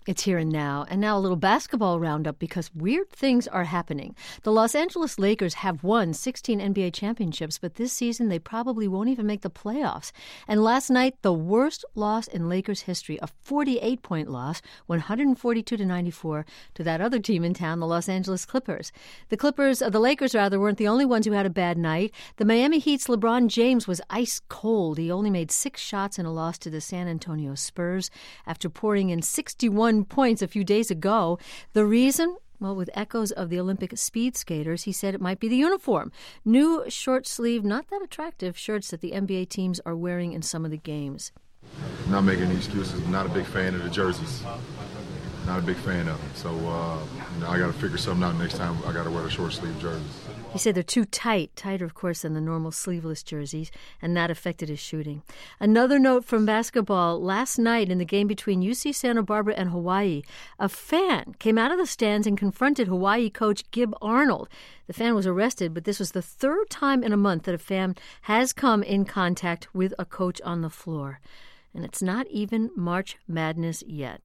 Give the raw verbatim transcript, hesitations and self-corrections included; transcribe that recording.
It's here and now. And now a little basketball roundup because weird things are happening. The Los Angeles Lakers have won sixteen N B A championships, but this season they probably won't even make the playoffs. And last night, the worst loss in Lakers history, a forty-eight point loss, one forty-two to ninety-four, to that other team in town, the Los Angeles Clippers. The Clippers, uh, the Lakers rather, weren't the only ones who had a bad night. The Miami Heat's LeBron James was ice cold. He only made six shots in a loss to the San Antonio Spurs after pouring in sixty-one points a few days ago. The reason? Well, with echoes of the Olympic speed skaters, he said it might be the uniform. New short-sleeve, not that attractive shirts that the N B A teams are wearing in some of the games. Not making any excuses. Not a big fan of the jerseys. Not a big fan of them. So, uh, you know, I got to figure something out next time. I got to wear the short-sleeve jerseys. He said they're too tight, tighter, of course, than the normal sleeveless jerseys, and that affected his shooting. Another note from basketball. Last night in the game between U C Santa Barbara and Hawaii, a fan came out of the stands and confronted Hawaii coach Gib Arnold. The fan was arrested, but this was the third time in a month that a fan has come in contact with a coach on the floor. And it's not even March Madness yet.